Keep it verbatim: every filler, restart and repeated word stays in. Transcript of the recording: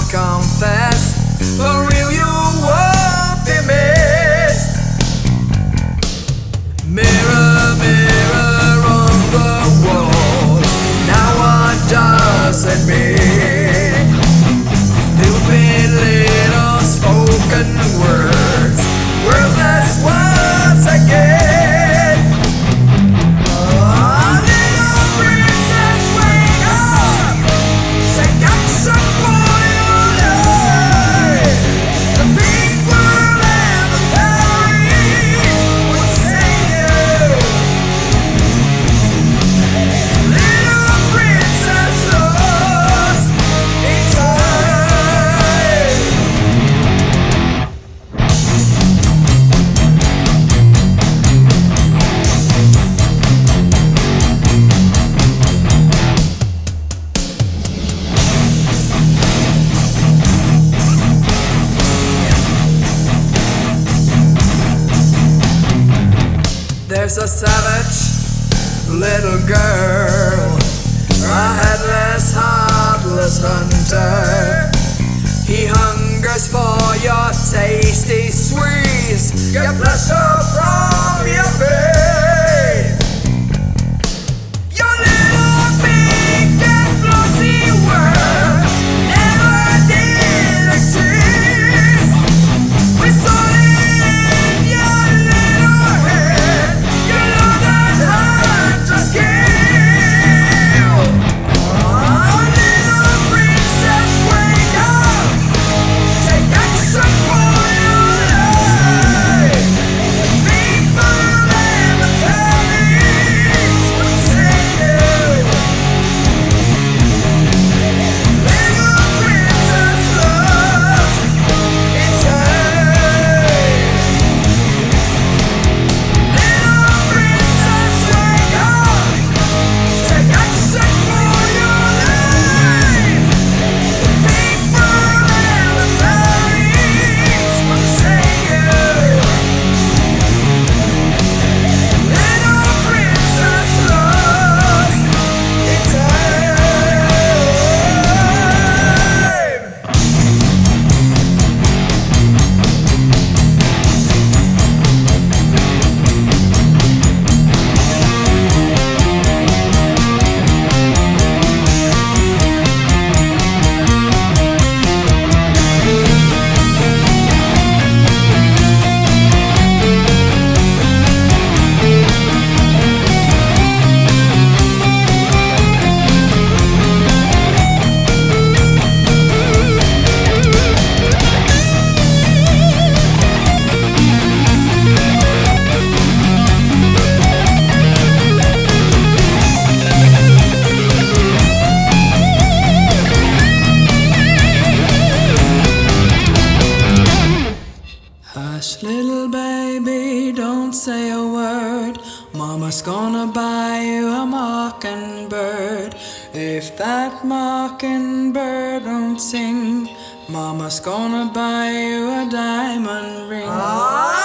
confess, for real you won't be missed. Mirror, mirror on the wall, now what does it mean? Stupid little spoken words, worthless words again. Oh, little princess, wake up, take action for your life. The big world and the fairies will save you. Little princess lost in time. There's a savage little girl, a headless, heartless hunter. He hungers for your tasty sweets, get pleasure from your pain. Your little big and flossy world never did exist. We saw it in your little head. You know that hunter's skill. Oh, little princess, wake up, take action for your life. Big bird and the fairies will save you. Little princess lost in time. Little princess, wake up, take action for your life. Big bird and the fairies will save you. Little princess lost in time. Hush, little baby, don't say a word. Mama's gonna buy you a mockingbird. If that mockingbird don't sing, Mama's gonna buy you a diamond ring.